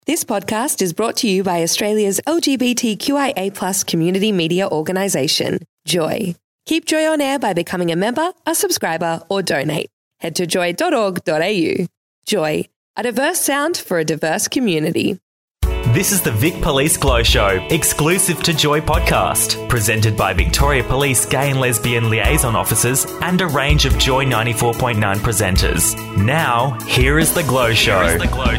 This podcast is brought to you by Australia's LGBTQIA+ community media organisation, Joy. Keep Joy on air by becoming a member, a subscriber, or donate. Head to joy.org.au. Joy, a diverse sound for a diverse community. This is the Vic Police Glow Show, exclusive to Joy Podcast, presented by Victoria Police Gay and Lesbian Liaison Officers and a range of Joy 94.9 presenters. Now, here is the Glow Show.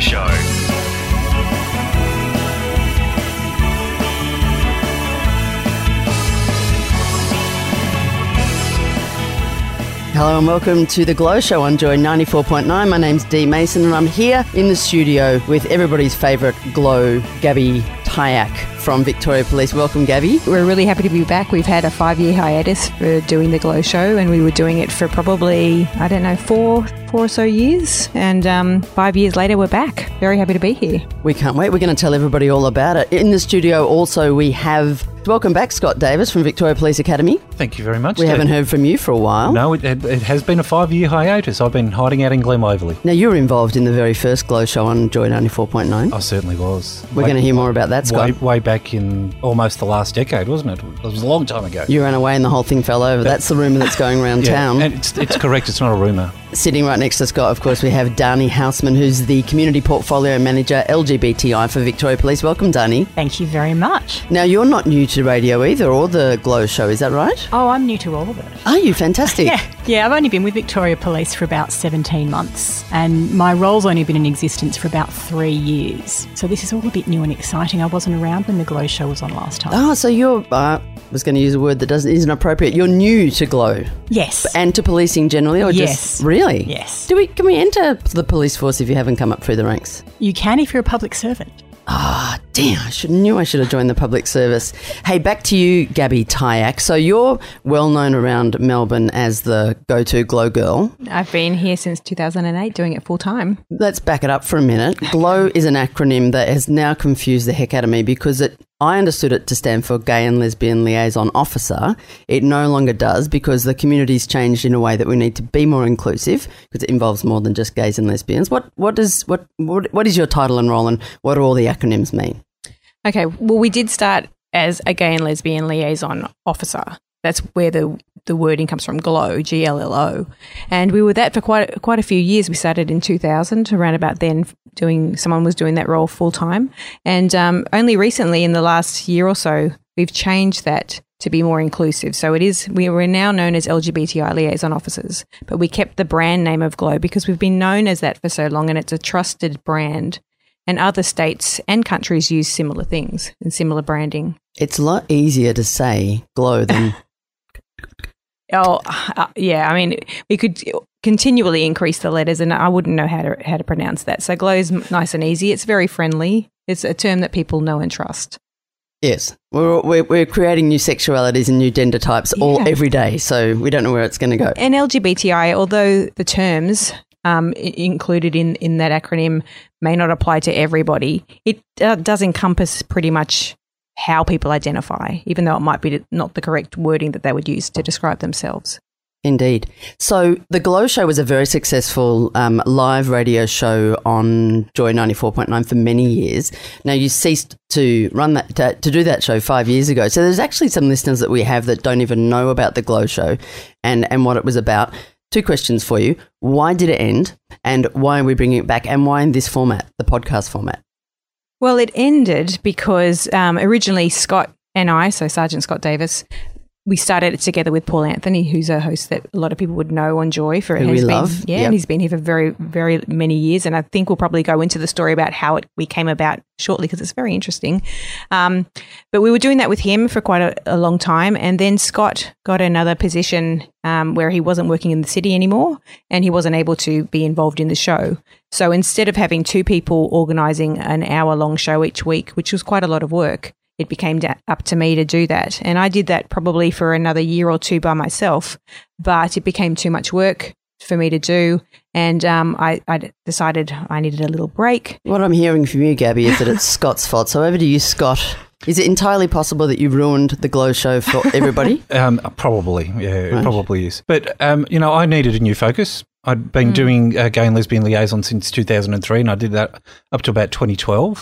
Hello and welcome to The Glow Show on Joy 94.9. My name's Dee Mason and I'm here in the studio with everybody's favourite Glow, Gabby Tyack from Victoria Police. Welcome, Gabby. We're really happy to be back. We've had a 5-year hiatus for doing The Glow Show, and we were doing it for probably, four or so years. And 5 years later, we're back. Very happy to be here. We can't wait. We're going to tell everybody all about it. In the studio also we have, welcome back, Scott Davis from Victoria Police Academy. Thank you very much. We haven't heard from you for a while. No, it has been a 5-year hiatus. I've been hiding out in Glen Waverley. Now, you were involved in the very first Glow Show on Joy 94.9. I certainly was. We're going to hear more about that, Scott. Way back in almost the last decade, wasn't it? It was a long time ago. You ran away and the whole thing fell over. That's the rumour that's going around town. And it's correct. It's not a rumour. Sitting right next to Scott, of course, we have Dani Houseman, who's the Community Portfolio Manager, LGBTI for Victoria Police. Welcome, Dani. Thank you very much. Now, you're not new to radio either, or the Glow Show, is that right? Oh, I'm new to all of it. Are you? Fantastic. Yeah, I've only been with Victoria Police for about 17 months, and my role's only been in existence for about 3 years. So this is all a bit new and exciting. I wasn't around when the Glow Show was on last time. Oh, so you're... I was going to use a word that isn't appropriate. You're new to Glow. Yes. And to policing generally, or yes. just... Really? Yes. Can we enter the police force if you haven't come up through the ranks? You can if you're a public servant. Ah, damn, I should have joined the public service. Hey, back to you, Gabby Tyack. So you're well known around Melbourne as the go-to Glow girl. I've been here since 2008 doing it full time. Let's back it up for a minute. Glow is an acronym that has now confused the heck out of me because I understood it to stand for Gay and Lesbian Liaison Officer. It no longer does because the community's changed in a way that we need to be more inclusive because it involves more than just gays and lesbians. What is your title and role, and what do all the acronyms mean? Okay, well, we did start as a Gay and Lesbian Liaison Officer. That's where the wording comes from, GLOW, G-L-L-O. And we were that for quite a few years. We started in 2000, around about then, someone was doing that role full-time. And only recently, in the last year or so, we've changed that to be more inclusive. So we're now known as LGBTI Liaison Officers, but we kept the brand name of GLOW because we've been known as that for so long, and it's a trusted brand. And other states and countries use similar things and similar branding. It's a lot easier to say GLOW than... Yeah. I mean, we could continually increase the letters, and I wouldn't know how to pronounce that. So GLOW is nice and easy. It's very friendly. It's a term that people know and trust. Yes, we're creating new sexualities and new gender types every day. So we don't know where it's going to go. And LGBTI, although the terms included in that acronym may not apply to everybody, it does encompass pretty much how people identify, even though it might be not the correct wording that they would use to describe themselves. Indeed. So the Glow Show was a very successful live radio show on Joy 94.9 for many years. Now, you ceased to run that to do that show 5 years ago. So there's actually some listeners that we have that don't even know about the Glow Show and what it was about. 2 questions for you. Why did it end? And why are we bringing it back? And why in this format, the podcast format? Well, it ended because originally Scott and I, so Sergeant Scott Davis, we started it together with Paul Anthony, who's a host that a lot of people would know on Joy for. Who we love. Yeah, yep. And he's been here for very, very many years. And I think we'll probably go into the story about how we came about shortly because it's very interesting. But we were doing that with him for quite a long time. And then Scott got another position where he wasn't working in the city anymore and he wasn't able to be involved in the show. So instead of having 2 people organising an hour-long show each week, which was quite a lot of work, it became up to me to do that. And I did that probably for another year or 2 by myself, but it became too much work for me to do. And I decided I needed a little break. What I'm hearing from you, Gabby, is that it's Scott's fault. So over to you, Scott. Is it entirely possible that you ruined the Glow Show for everybody? Probably, yeah, right. It probably is. But, I needed a new focus. I'd been doing gay and lesbian liaison since 2003, and I did that up to about 2012.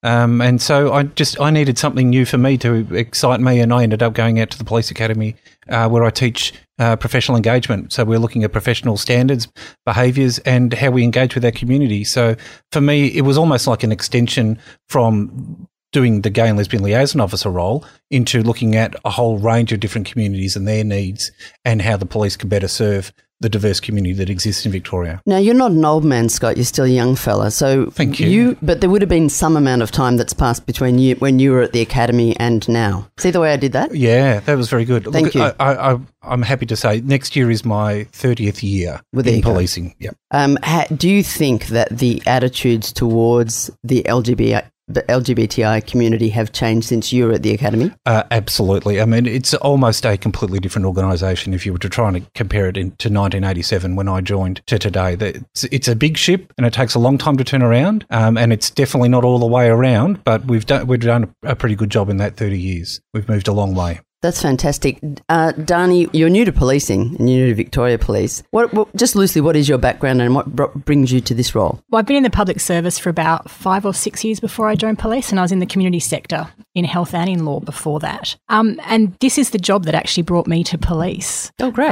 And so I needed something new for me to excite me, and I ended up going out to the police academy where I teach professional engagement. So we're looking at professional standards, behaviours, and how we engage with our community. So for me, it was almost like an extension from doing the gay and lesbian liaison officer role into looking at a whole range of different communities and their needs and how the police can better serve the diverse community that exists in Victoria. Now, you're not an old man, Scott. You're still a young fella. So thank you. But there would have been some amount of time that's passed between you when you were at the academy and now. See the way I did that? Yeah, that was very good. Thank you. I'm happy to say next year is my 30th year in policing. Yep. Do you think that the attitudes towards the LGBTI community have changed since you were at the academy? Absolutely. I mean, it's almost a completely different organisation if you were to try and compare it to 1987 when I joined to today. It's a big ship and it takes a long time to turn around, and it's definitely not all the way around, but we've done a pretty good job in that 30 years. We've moved a long way. That's fantastic. Dani, you're new to policing and you're new to Victoria Police. Just loosely, what is your background and what brings you to this role? Well, I've been in the public service for about 5 or 6 years before I joined police, and I was in the community sector in health and in law before that. And this is the job that actually brought me to police. Oh, great.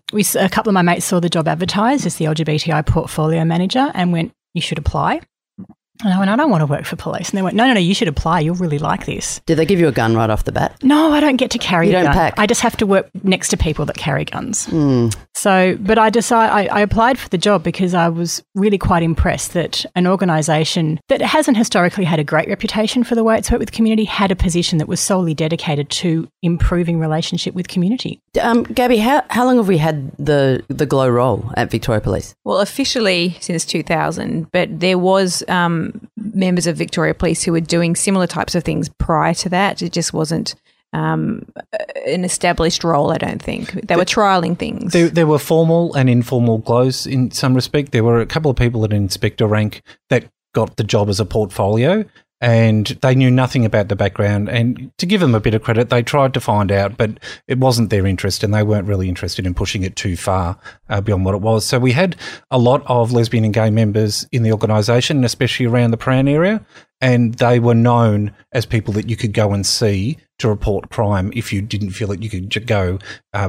A couple of my mates saw the job advertised as the LGBTI portfolio manager and went, "You should apply." And I went, "I don't want to work for police." And they went, no, you should apply. You'll really like this. Did they give you a gun right off the bat? No, I don't get to carry a gun. You don't pack? I just have to work next to people that carry guns. Mm. So, but I applied for the job because I was really quite impressed that an organisation that hasn't historically had a great reputation for the way it's worked with community had a position that was solely dedicated to improving relationship with community. Gabby, how long have we had the GLOW role at Victoria Police? Well, officially since 2000, but there was members of Victoria Police who were doing similar types of things prior to that. It just wasn't an established role, I don't think. They were trialling things. There were formal and informal GLOWs in some respect. There were a couple of people at inspector rank that got the job as a portfolio, and they knew nothing about the background. And to give them a bit of credit, they tried to find out, but it wasn't their interest and they weren't really interested in pushing it too far beyond what it was. So we had a lot of lesbian and gay members in the organisation, especially around the Prahran area, and they were known as people that you could go and see to report crime if you didn't feel that you could go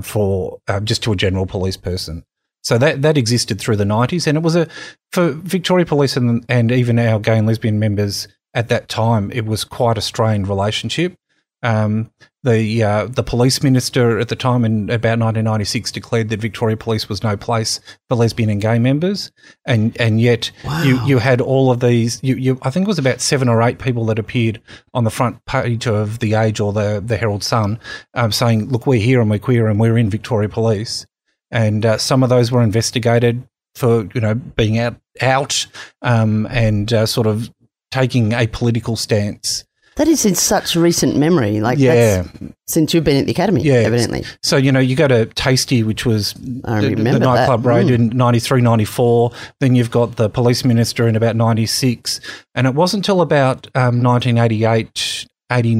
for just to a general police person. So that existed through the 90s, and it was for Victoria Police and even our gay and lesbian members at that time, it was quite a strained relationship. The police minister at the time in about 1996 declared that Victoria Police was no place for lesbian and gay members, and yet wow. you had all of these. I think it was about 7 or 8 people that appeared on the front page of The Age or the Herald Sun saying, "Look, we're here and we're queer and we're in Victoria Police," and some of those were investigated for being out and sort of taking a political stance. That is in such recent memory, that's since you've been at the academy, evidently. So, you go to Tasty, which was the nightclub raid in 93, 94. Then you've got the police minister in about 96. And it wasn't until about 98,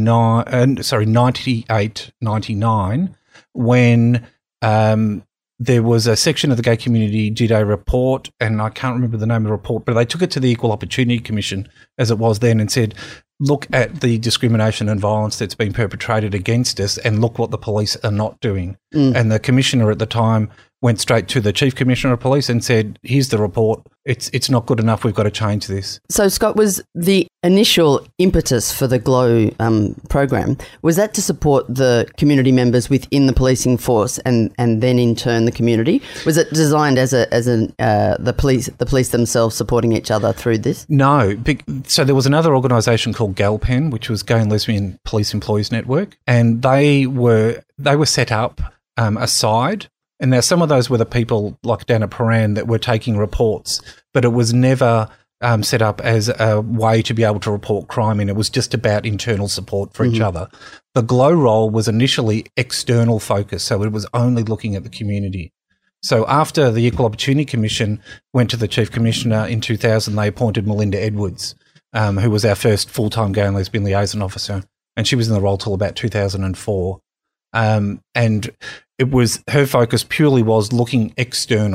99 when there was a section of the gay community did a report, and I can't remember the name of the report, but they took it to the Equal Opportunity Commission, as it was then, and said, look at the discrimination and violence that's been perpetrated against us and look what the police are not doing. And the commissioner at the time went straight to the Chief Commissioner of Police and said, here's the report. It's not good enough. We've got to change this. So, Scott, was the initial impetus for the GLOW program, was that to support the community members within the policing force and then in turn the community? Was it designed as the police themselves supporting each other through this? No. So there was another organisation called GALPEN, which was Gay and Lesbian Police Employees Network, and they were set up aside. And now some of those were the people like down at Prahran that were taking reports, but it was never set up as a way to be able to report crime, and it was just about internal support for each other. The GLOW role was initially external focus, so it was only looking at the community. So after the Equal Opportunity Commission went to the Chief Commissioner in 2000, they appointed Melinda Edwards, who was our first full-time gay and lesbian liaison officer, and she was in the role till about 2004. And it was her focus purely was looking external.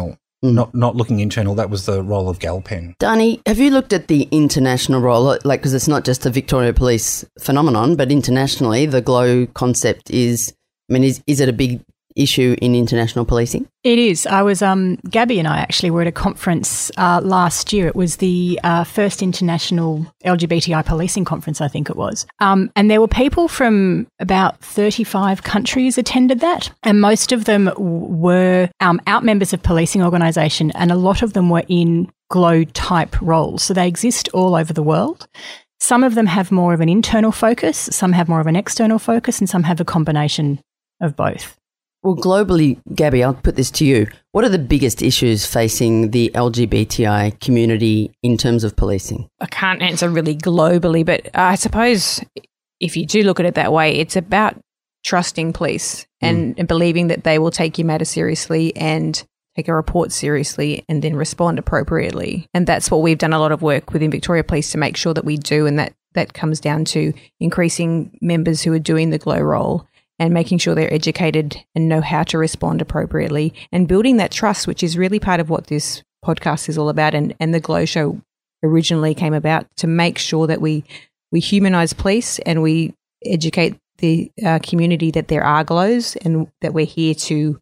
not looking internal. That was the role of Galpen. Dani, have you looked at the international role? Like, because it's not just a Victoria Police phenomenon, but internationally, the GLOW concept is it a big issue in international policing? It is. I was, Gabby and I actually were at a conference last year. It was the first international LGBTI policing conference, I think it was. And there were people from about 35 countries attended that. And most of them were out members of policing organisation, and a lot of them were in GLOW type roles. So they exist all over the world. Some of them have more of an internal focus, some have more of an external focus, and some have a combination of both. Well, globally, Gabby, I'll put this to you. What are the biggest issues facing the LGBTI community in terms of policing? I can't answer really globally, but I suppose if you do look at it that way, it's about trusting police and believing that they will take your matter seriously and take a report seriously and then respond appropriately. And that's what we've done a lot of work within Victoria Police to make sure that we do, and that comes down to increasing members who are doing the GLOW role and making sure they're educated and know how to respond appropriately and building that trust, which is really part of what this podcast is all about. And the GLOW show originally came about to make sure that we humanise police and we educate the community that there are GLOWs and that we're here to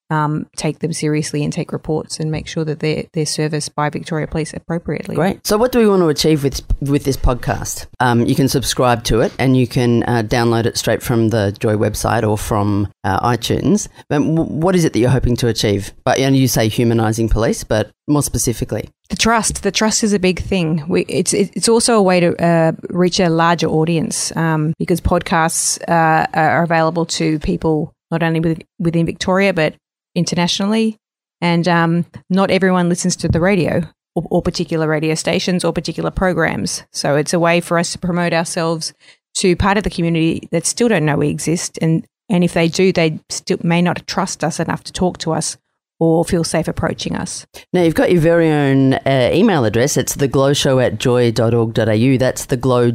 take them seriously and take reports and make sure that they're serviced by Victoria Police appropriately. Great. So what do we want to achieve with this podcast? You can subscribe to it and you can download it straight from the Joy website or from iTunes. But what is it that you're hoping to achieve? And you say humanising police, but more specifically? The trust is a big thing. It's also a way to reach a larger audience because podcasts are available to people not only within Victoria but internationally, and not everyone listens to the radio or particular radio stations or particular programs. So it's a way for us to promote ourselves to part of the community that still don't know we exist, and if they do, they still may not trust us enough to talk to us or feel safe approaching us. Now, you've got your very own email address. It's theglowshow@joy.org.au. That's the glow,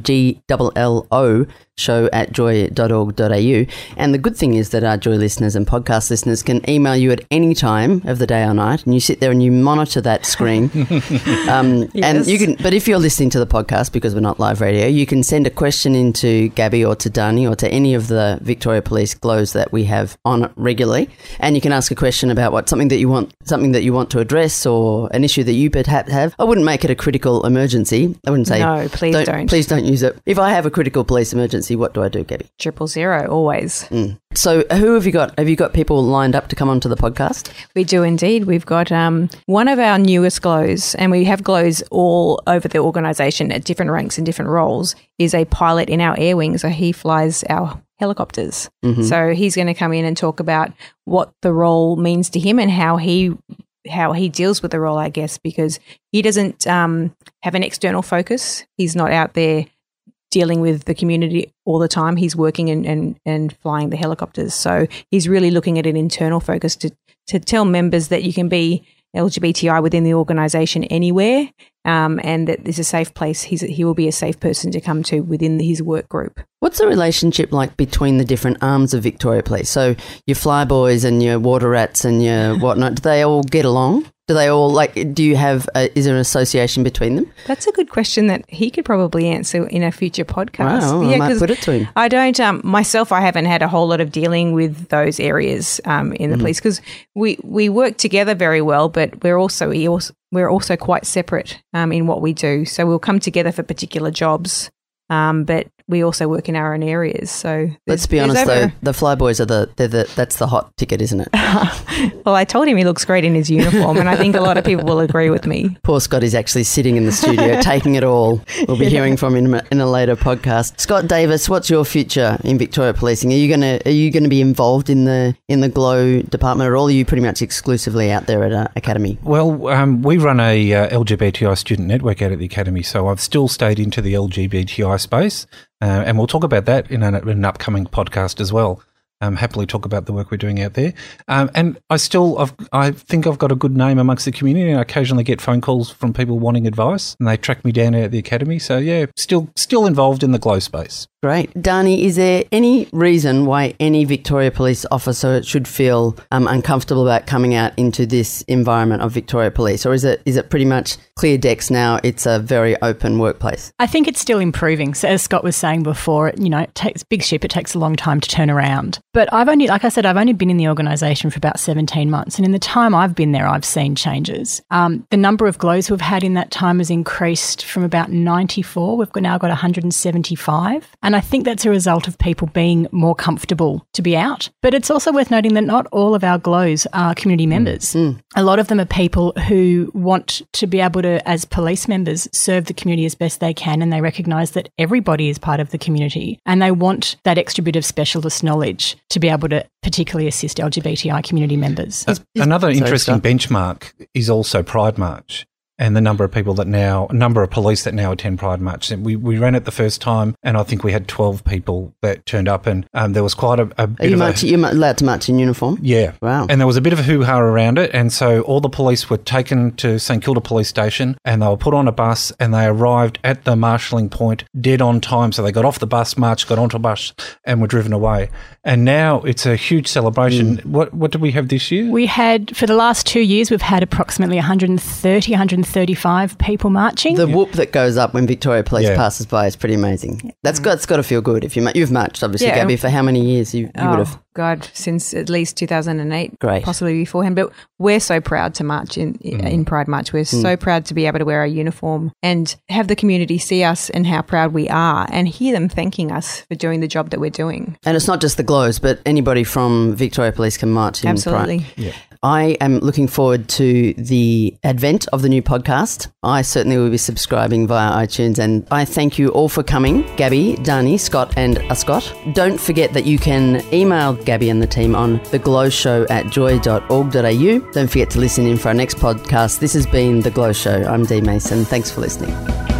GLLO, show@joy.org.au. And the good thing is that our Joy listeners and podcast listeners can email you at any time of the day or night, and you sit there and you monitor that screen. Yes. And you can, but if you're listening to the podcast, because we're not live radio, you can send a question into Gabby or to Dani or to any of the Victoria Police GLOWs that we have on regularly, and you can ask a question about something that you want to address or an issue that you perhaps have. I wouldn't make it a critical emergency. I wouldn't say no. Please don't. Please don't use it. If I have a critical police emergency, what do I do, Gabby? 000 always. So who have you got? Have you got people lined up to come onto the podcast? We do indeed. We've got one of our newest GLOWs, and we have GLOWs all over the organisation at different ranks and different roles, is a pilot in our air wing. So he flies our helicopters. So he's going to come in and talk about what the role means to him and how he deals with the role, I guess, because he doesn't have an external focus. He's not out there dealing with the community all the time. He's working and flying the helicopters. So he's really looking at an internal focus to tell members that you can be LGBTI within the organisation anywhere, and that there's a safe place. He will be a safe person to come to within his work group. What's the relationship like between the different arms of Victoria Police? So your flyboys and your water rats and your whatnot, do they all get along? Do they all, do you have, is there an association between them? That's a good question that he could probably answer in a future podcast. Wow, I might put it to him. I don't, myself, I haven't had a whole lot of dealing with those areas in the police because we work together very well, but we're also quite separate in what we do. So we'll come together for particular jobs, but we also work in our own areas. So let's be honest, though, the flyboys are that's the hot ticket, isn't it? Well, I told him he looks great in his uniform, and I think a lot of people will agree with me. Poor Scott is actually sitting in the studio taking it all. We'll be hearing from him in a later podcast. Scott Davis, what's your future in Victoria Policing? Are you gonna be involved in the GLOW department at all? Or are you pretty much exclusively out there at Academy? Well, we run a LGBTI student network out at the Academy, so I've still stayed into the LGBTI space. And we'll talk about that in an upcoming podcast as well. happily talk about the work we're doing out there. And I think I've got a good name amongst the community, and I occasionally get phone calls from people wanting advice, and they track me down at the academy. So yeah, still involved in the Glow space. Great. Dani, is there any reason why any Victoria Police officer should feel uncomfortable about coming out into this environment of Victoria Police? Or is it pretty much clear decks now? It's a very open workplace. I think it's still improving. So as Scott was saying before, it takes big ship. It takes a long time to turn around. But I've only been in the organisation for about 17 months. And in the time I've been there, I've seen changes. The number of glows we've had in that time has increased from about 94. We've now got 175. And I think that's a result of people being more comfortable to be out. But it's also worth noting that not all of our glows are community members. A lot of them are people who want to be able to, as police members, serve the community as best they can, and they recognise that everybody is part of the community, and they want that extra bit of specialist knowledge to be able to particularly assist LGBTI community members. Another interesting benchmark is also Pride March. And the number of police that now attend Pride March. We ran it the first time, and I think we had 12 people that turned up, and there was quite a bit You're allowed to march in uniform? Yeah. Wow. And there was a bit of a hoo-ha around it, and so all the police were taken to St Kilda Police Station, and they were put on a bus, and they arrived at the marshalling point dead on time. So they got off the bus, marched, got onto a bus, and were driven away. And now it's a huge celebration. What did we have this year? We had, for the last 2 years, we've had approximately 135 people marching. The whoop that goes up when Victoria Police passes by is pretty amazing. That's got to feel good. You've marched, obviously, Gabby, for how many years you would have? God, since at least 2008, Great. Possibly beforehand. But we're so proud to march in Pride March. We're so proud to be able to wear our uniform and have the community see us and how proud we are, and hear them thanking us for doing the job that we're doing. And it's not just the glows, but anybody from Victoria Police can march in Absolutely. Pride. Yeah. I am looking forward to the advent of the new podcast. I certainly will be subscribing via iTunes, and I thank you all for coming. Gabby, Dani, Scott and Scott. Don't forget that you can email Gabby and the team on theglowshow@joy.org.au. Don't forget to listen in for our next podcast. This has been The Glow Show. I'm Dee Mason. Thanks for listening.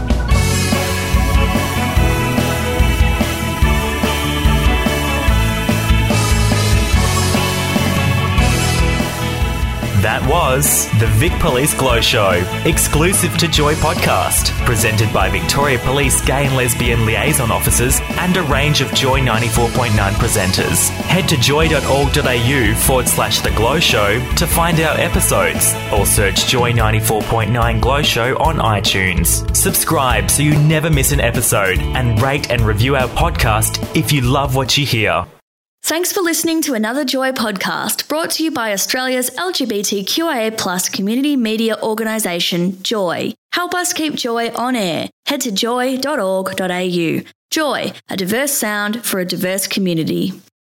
That was the Vic Police Glow Show, exclusive to Joy podcast, presented by Victoria Police Gay and Lesbian Liaison Officers and a range of Joy 94.9 presenters. Head to joy.org.au/The Glow Show to find our episodes, or search Joy 94.9 Glow Show on iTunes. Subscribe so you never miss an episode, and rate and review our podcast if you love what you hear. Thanks for listening to another Joy podcast brought to you by Australia's LGBTQIA+ community media organisation, Joy. Help us keep Joy on air. Head to joy.org.au. Joy, a diverse sound for a diverse community.